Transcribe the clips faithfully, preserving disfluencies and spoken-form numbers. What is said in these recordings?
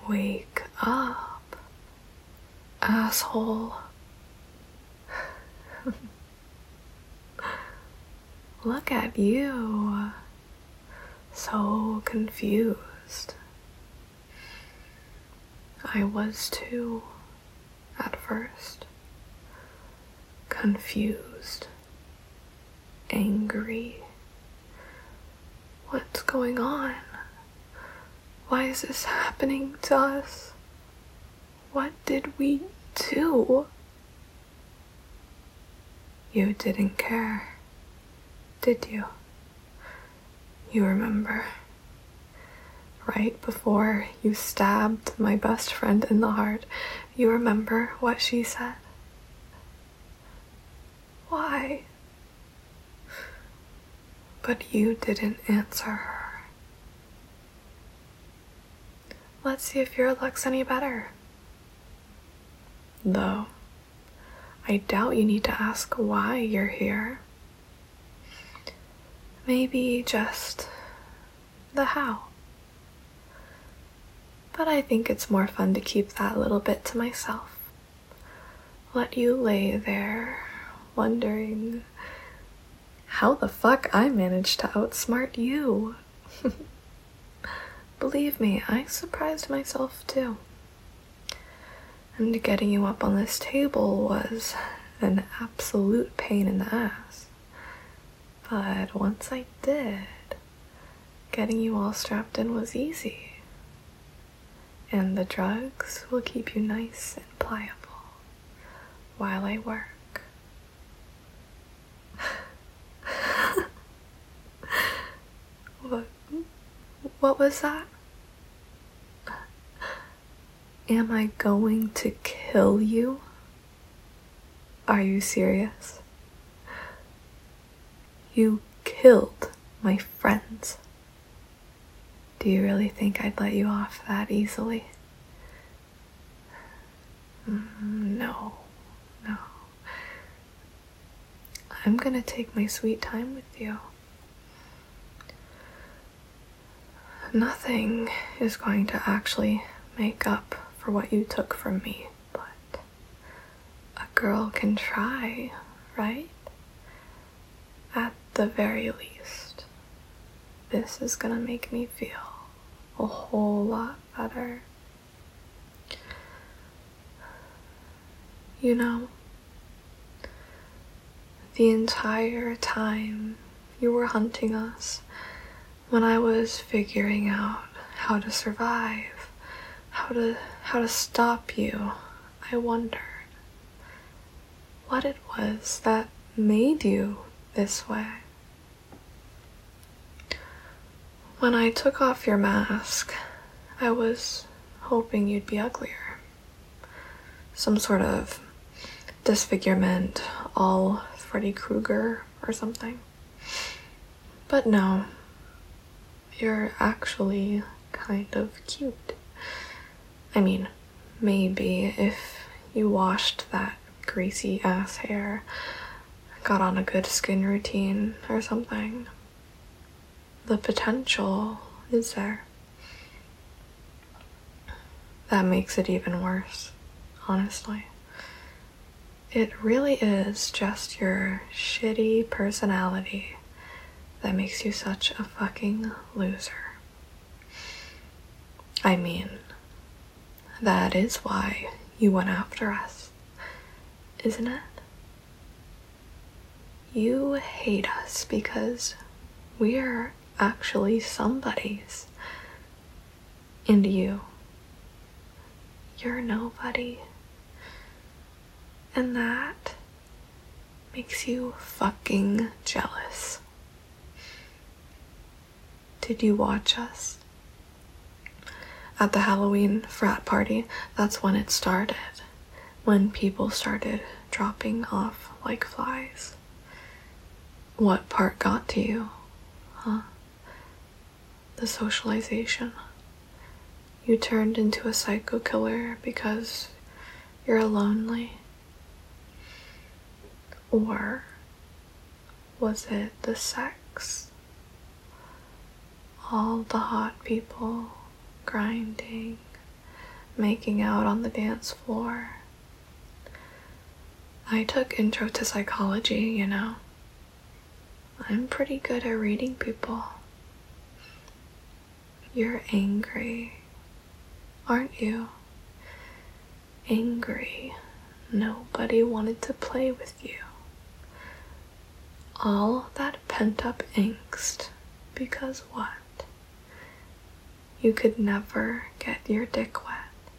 Wake up, asshole. Look at you. So confused. I was too, at first. Confused. Angry. What's going on? Why is this happening to us? What did we do? You didn't care, did you? You remember? Right before you stabbed my best friend in the heart, you remember what she said? Why? But you didn't answer her. Let's see if your luck's any better. Though, I doubt you need to ask why you're here. Maybe just the how. But I think it's more fun to keep that little bit to myself. Let you lay there, wondering how the fuck I managed to outsmart you. Believe me, I surprised myself too. And getting you up on this table was an absolute pain in the ass. But once I did, getting you all strapped in was easy. And the drugs will keep you nice and pliable while I work. What, what was that? Am I going to kill you? Are you serious? You killed my friends. Do you really think I'd let you off that easily? Mm, no, no. I'm gonna take my sweet time with you. Nothing is going to actually make up for what you took from me, but a girl can try, right? At the very least, this is gonna make me feel a whole lot better. You know, the entire time you were hunting us, when I was figuring out how to survive, how to how to stop you, I wondered what it was that made you this way. When I took off your mask, I was hoping you'd be uglier. Some sort of disfigurement, all Freddy Krueger or something. But no, you're actually kind of cute. I mean, maybe if you washed that greasy ass hair, got on a good skin routine or something. The potential is there. That makes it even worse, honestly. It really is just your shitty personality that makes you such a fucking loser. I mean, that is why you went after us, isn't it? You hate us because we're actually somebody's. And you, you're nobody. And that makes you fucking jealous. Did you watch us? At the Halloween frat party, that's when it started. When people started dropping off like flies. What part got to you, huh? The socialization. You turned into a psycho killer because you're lonely. Or was it the sex? All the hot people grinding, making out on the dance floor. I took intro to psychology, you know. I'm pretty good at reading people. You're angry, aren't you? Angry. Nobody wanted to play with you. All that pent-up angst because what? You could never get your dick wet.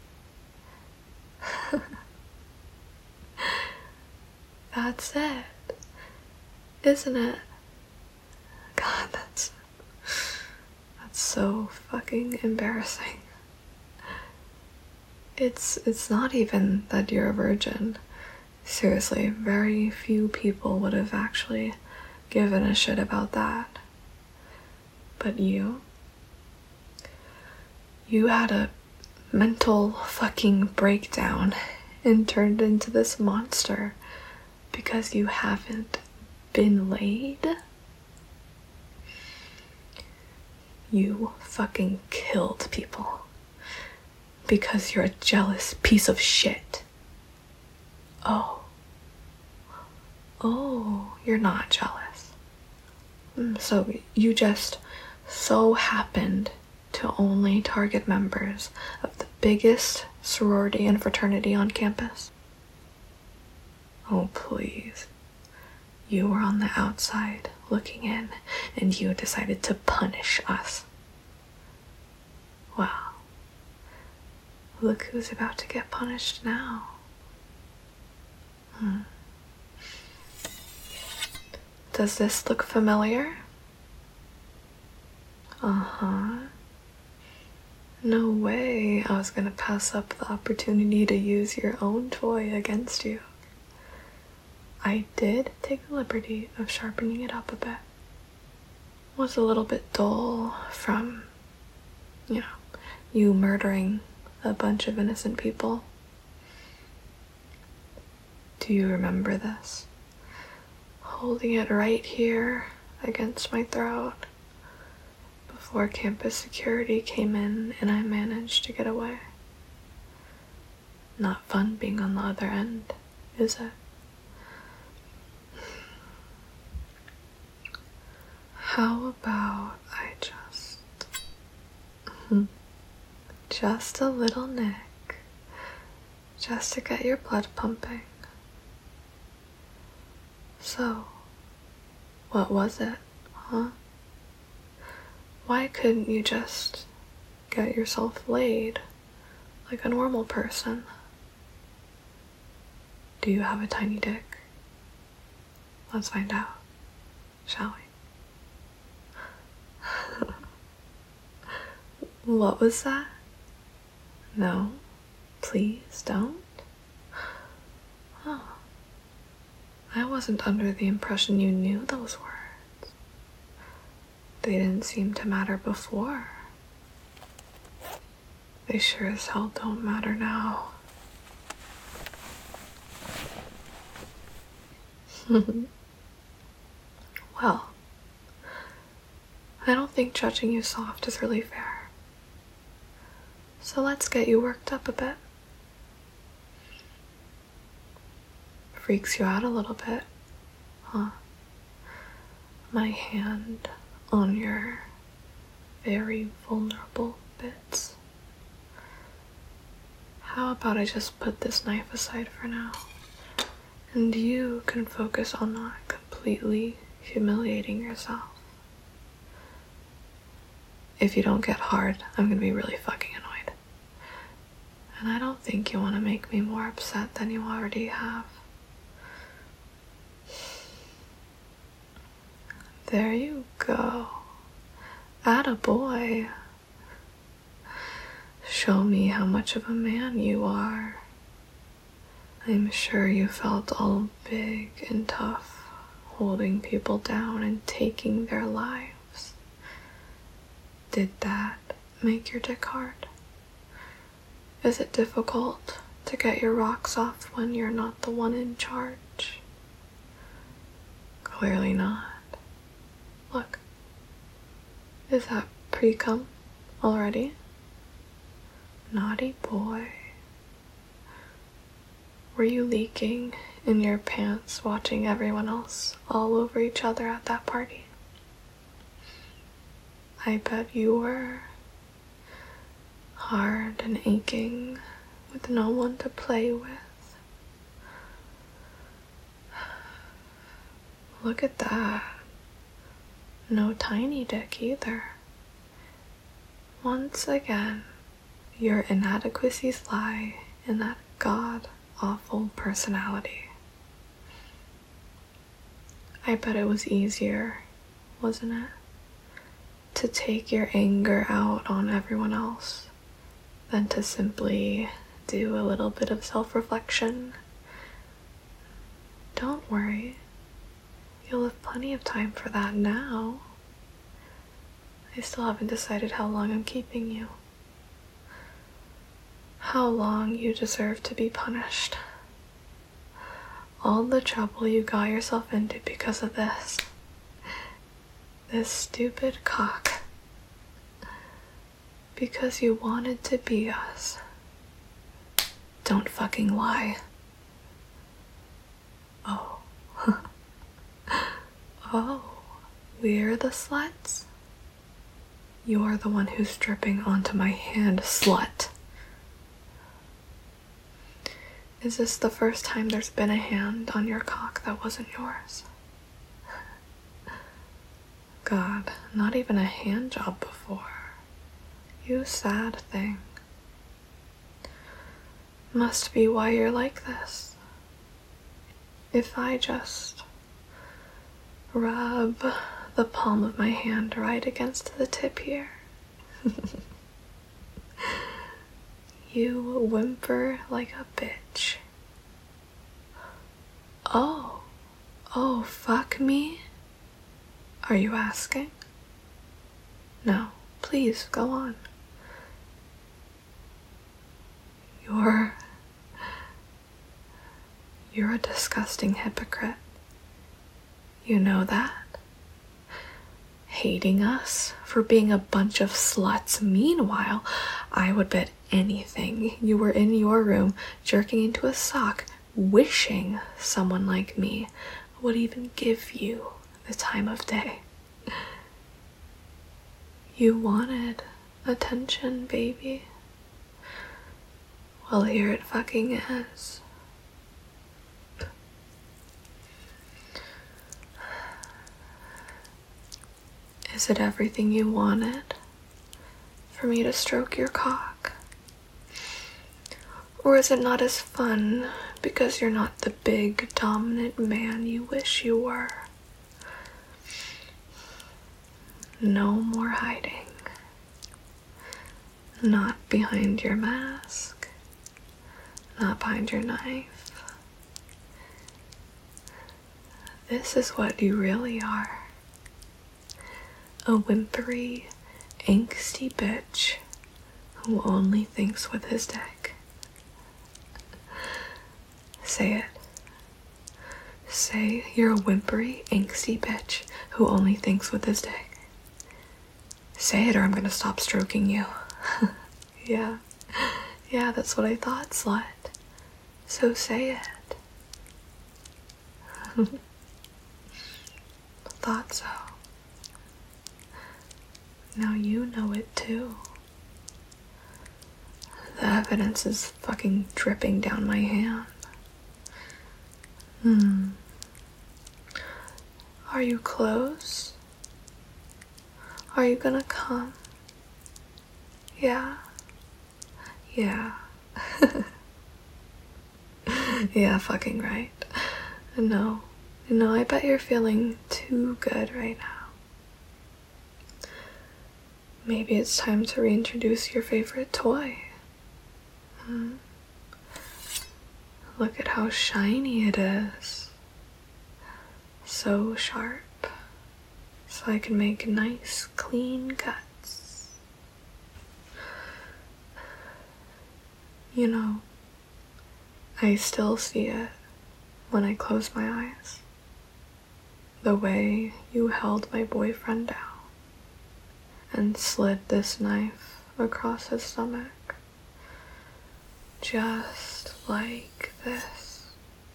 That's it, isn't it? God, that's that's so fucking embarrassing. It's it's not even that you're a virgin. Seriously, very few people would have actually given a shit about that. But you, you had a mental fucking breakdown and turned into this monster because you haven't been laid. You fucking killed people because you're a jealous piece of shit. Oh. Oh, you're not jealous. So you just so happened to only target members of the biggest sorority and fraternity on campus. Oh, please. You were on the outside looking in, and you decided to punish us. Wow. Look who's about to get punished now. Hmm. Does this look familiar? Uh-huh. No way I was gonna pass up the opportunity to use your own toy against you. I did take the liberty of sharpening it up a bit. Was a little bit dull from, you know, you murdering a bunch of innocent people. Do you remember this? Holding it right here against my throat before campus security came in and I managed to get away. Not fun being on the other end, is it? How about I just... just a little nick, just to get your blood pumping. So, what was it, huh? Why couldn't you just get yourself laid like a normal person? Do you have a tiny dick? Let's find out, shall we? What was that? No, please don't. Oh, I wasn't under the impression you knew those words. They didn't seem to matter before. They sure as hell don't matter now. Well, I don't think judging you soft is really fair. So let's get you worked up a bit. Freaks you out a little bit, huh? My hand on your very vulnerable bits. How about I just put this knife aside for now, and you can focus on not completely humiliating yourself. If you don't get hard, I'm gonna be really fucking annoyed. And I don't think you want to make me more upset than you already have. There you go. Attaboy. Show me how much of a man you are. I'm sure you felt all big and tough, holding people down and taking their lives. Did that make your dick hard? Is it difficult to get your rocks off when you're not the one in charge? Clearly not. Look, is that pre-cum already? Naughty boy. Were you leaking in your pants watching everyone else all over each other at that party? I bet you were. Hard and aching with no one to play with. Look at that. No tiny dick either. Once again, your inadequacies lie in that god-awful personality. I bet it was easier, wasn't it, to take your anger out on everyone else than to simply do a little bit of self-reflection. Don't worry. You'll have plenty of time for that now. I still haven't decided how long I'm keeping you. How long you deserve to be punished. All the trouble you got yourself into because of this. This stupid cock. Because you wanted to be us. Don't fucking lie. Oh. Oh, we're the sluts? You're the one who's dripping onto my hand, slut. Is this the first time there's been a hand on your cock that wasn't yours? God, not even a hand job before. You sad thing. Must be why you're like this. If I just rub the palm of my hand right against the tip here, you whimper like a bitch. Oh, oh, fuck me? Are you asking? No, please, go on. You're... You're a disgusting hypocrite. You know that? Hating us for being a bunch of sluts. Meanwhile, I would bet anything you were in your room jerking into a sock, wishing someone like me would even give you the time of day. You wanted attention, baby. Well, here it fucking is. Is it everything you wanted? For me to stroke your cock? Or is it not as fun because you're not the big, dominant man you wish you were? No more hiding. Not behind your mask. Not behind your knife. This is what you really are. A whimpery, angsty bitch who only thinks with his dick. Say it. Say you're a whimpery, angsty bitch who only thinks with his dick. Say it or I'm gonna stop stroking you. Yeah. Yeah, that's what I thought, slut. So say it. Thought so. Now you know it too. The evidence is fucking dripping down my hand. Hmm. Are you close? Are you gonna come? Yeah? Yeah. Yeah, fucking right. No. No, I bet you're feeling too good right now. Maybe it's time to reintroduce your favorite toy. Hmm. Look at how shiny it is. So sharp. So I can make nice, clean cuts. You know, I still see it when I close my eyes. The way you held my boyfriend down and slid this knife across his stomach Just like this.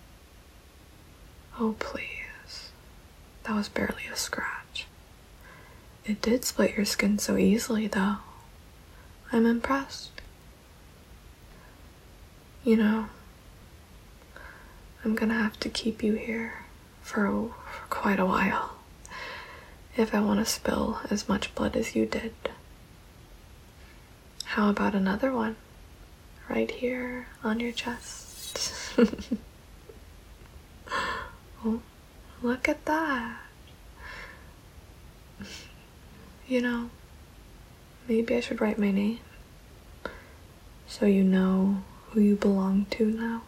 Oh, please. That was barely a scratch. It did split your skin so easily, though. I'm impressed. You know, I'm gonna have to keep you here for, for quite a while if I want to spill as much blood as you did. How about another one? Right here on your chest. Oh, look at that. You know, maybe I should write my name so you know who you belong to now.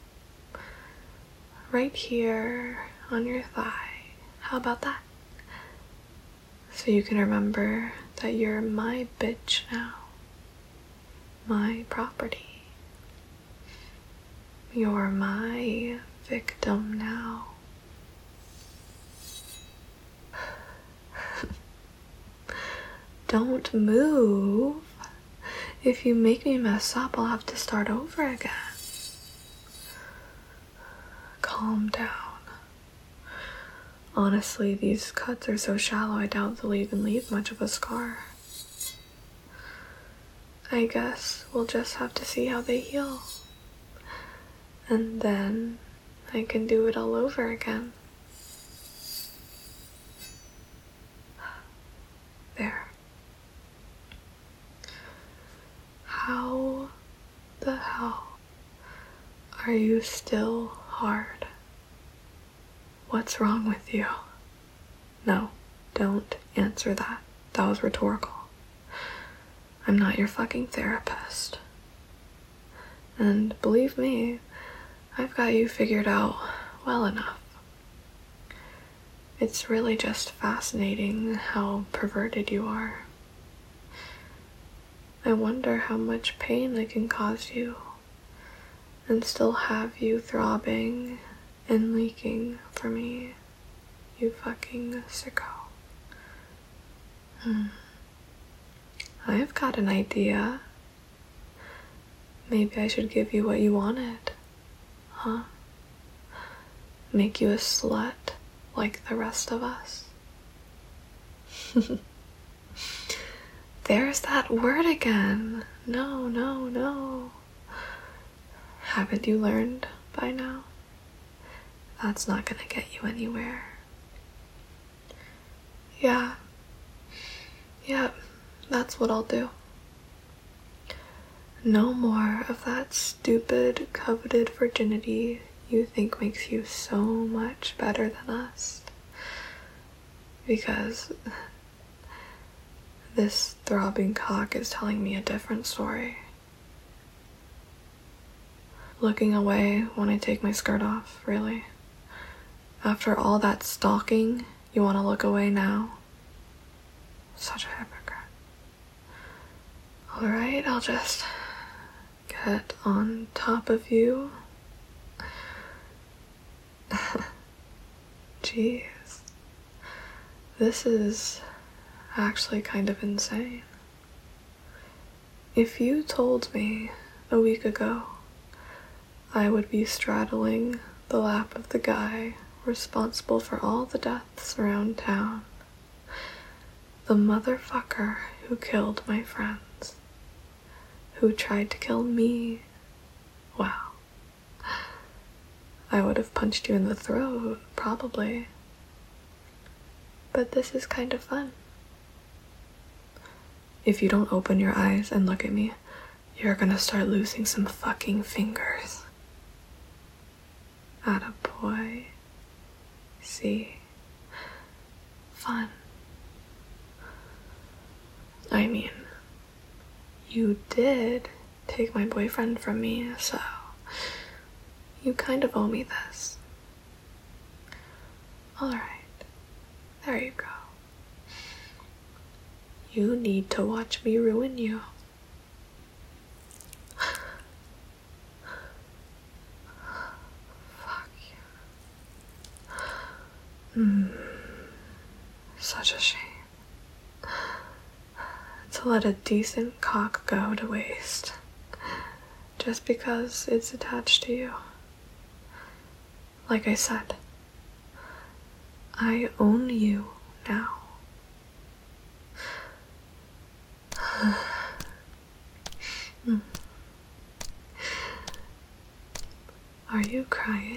Right here on your thigh. How about that? So you can remember that you're my bitch now. My property. You're my victim now. Don't move. If you make me mess up, I'll have to start over again. Calm down. Honestly, these cuts are so shallow, I doubt they'll even leave much of a scar. I guess we'll just have to see how they heal. And then I can do it all over again. There. How the hell are you still hard? What's wrong with you? No, don't answer that. That was rhetorical. I'm not your fucking therapist. And believe me, I've got you figured out well enough. It's really just fascinating how perverted you are. I wonder how much pain I can cause you and still have you throbbing and leaking for me, you fucking sicko. Hmm. I've got an idea. Maybe I should give you what you wanted, huh? Make you a slut like the rest of us. There's that word again. No, no, no. Haven't you learned by now? That's not gonna get you anywhere. Yeah. Yeah, that's what I'll do. No more of that stupid, coveted virginity you think makes you so much better than us. Because this throbbing cock is telling me a different story. Looking away when I take my skirt off, really? After all that stalking, you want to look away now? Such a hypocrite. Alright, I'll just get on top of you. Jeez. This is actually kind of insane. If you told me a week ago I would be straddling the lap of the guy responsible for all the deaths around town, the motherfucker who killed my friends, who tried to kill me, wow, I would have punched you in the throat, probably. But this is kind of fun. If you don't open your eyes and look at me, you're gonna start losing some fucking fingers. Attaboy. See? Fun. I mean, you did take my boyfriend from me, so you kind of owe me this. Alright. There you go. You need to watch me ruin you. Fuck you. Hmm. Such a shame. To let a decent cock go to waste. just because it's attached to you. Like I said, I own you now. Hmm. Are you crying?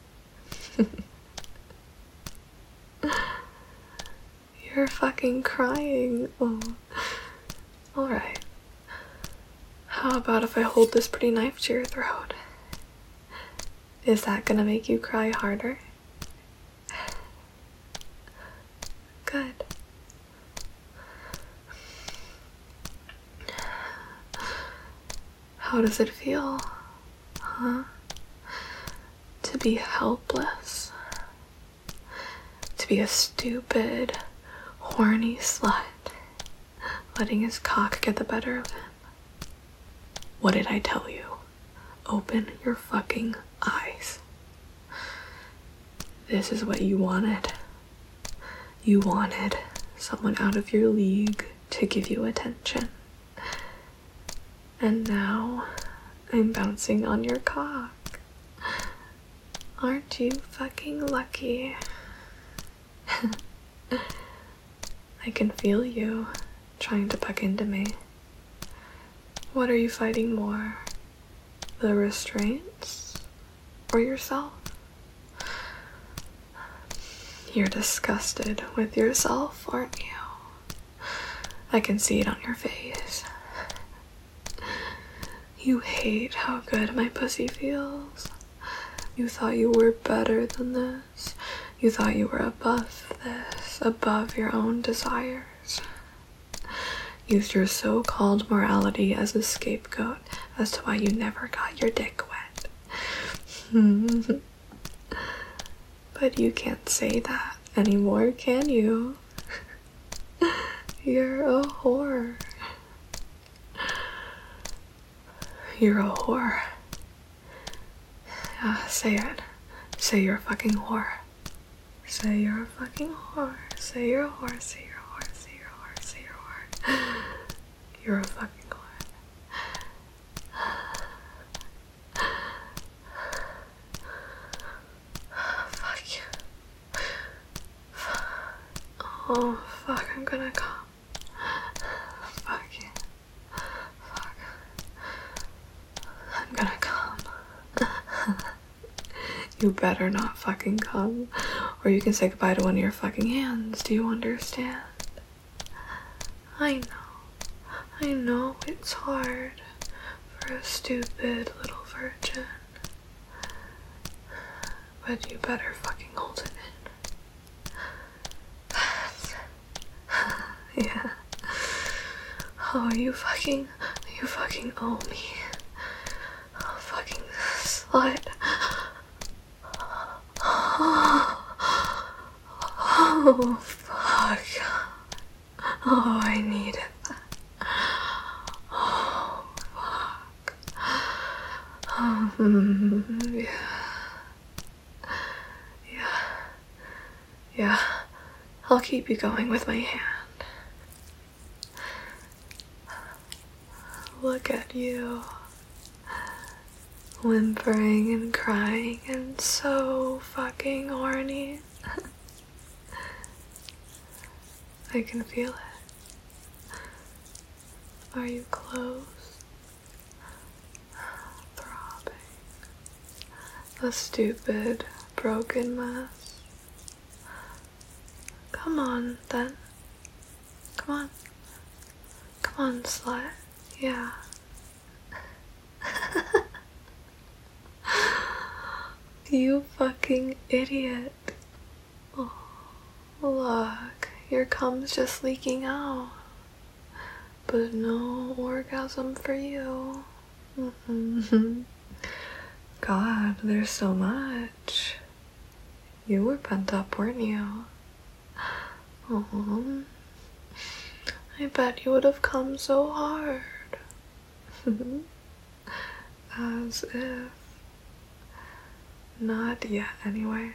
You're fucking crying. Oh. Alright. How about if I hold this pretty knife to your throat? Is that gonna make you cry harder? Good. How does it feel, huh? To be helpless. To be a stupid, horny slut, letting his cock get the better of him. What did I tell you? Open your fucking eyes. This is what you wanted. You wanted someone out of your league to give you attention. And now I'm bouncing on your cock. Aren't you fucking lucky? I can feel you trying to buck into me. What are you fighting more? The restraints or yourself? You're disgusted with yourself, aren't you? I can see it on your face. You hate how good my pussy feels. You thought you were better than this. You thought you were above this, above your own desires. Used your so-called morality as a scapegoat as to why you never got your dick wet. But you can't say that anymore, can you? You're a whore. You're a whore. Yeah, say it. Say you're a fucking whore. Say you're a fucking whore. Say you're a whore. Say you're a whore. Say you're a whore. Say you're a whore. You're a fucking whore. Fuck you. Oh, fuck, I'm gonna come. Fuck you. Fuck. I'm gonna come. You better not fucking come, or you can say goodbye to one of your fucking hands. Do you understand? I know. I know it's hard for a stupid little virgin. But you better fucking hold it in. Yeah. Oh, you fucking, you fucking owe me. Oh, fucking slut. Oh, fuck. Oh, I needed that. Oh, fuck. Um, yeah. Yeah. Yeah. I'll keep you going with my hand. Look at you. Whimpering and crying and so fucking horny. I can feel it. Are you close? Throbbing. A stupid, broken mess. Come on, then. Come on. Come on, slut. Yeah. You fucking idiot. Oh, look, your cum's just leaking out. But no orgasm for you. Mm-hmm. God, there's so much. You were pent up, weren't you? Oh, I bet you would have come so hard. As if. Not yet, anyway.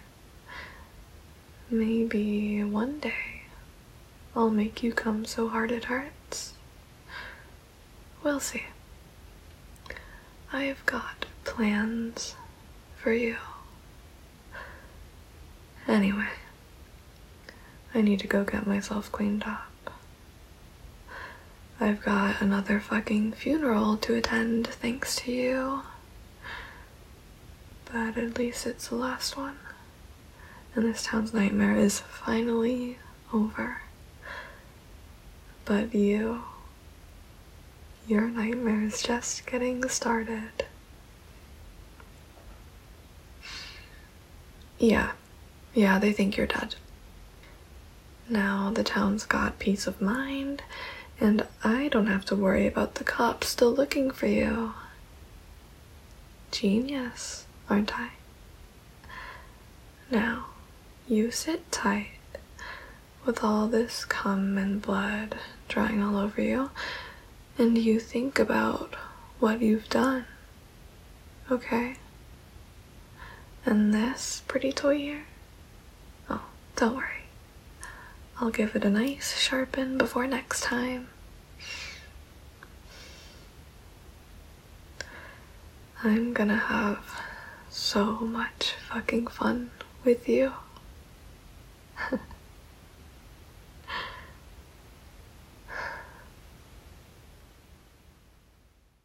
Maybe one day I'll make you come so hard it hurts. We'll see. I've got plans for you. Anyway, I need to go get myself cleaned up. I've got another fucking funeral to attend thanks to you. But at least it's the last one. And this town's nightmare is finally over. But you, your nightmare is just getting started. Yeah, yeah, they think you're dead. Now the town's got peace of mind, and I don't have to worry about the cops still looking for you. Genius, aren't I? Now, you sit tight with all this cum and blood drying all over you, and you think about what you've done, okay? And this pretty toy here? Oh, don't worry. I'll give it a nice sharpen before next time. I'm gonna have so much fucking fun with you.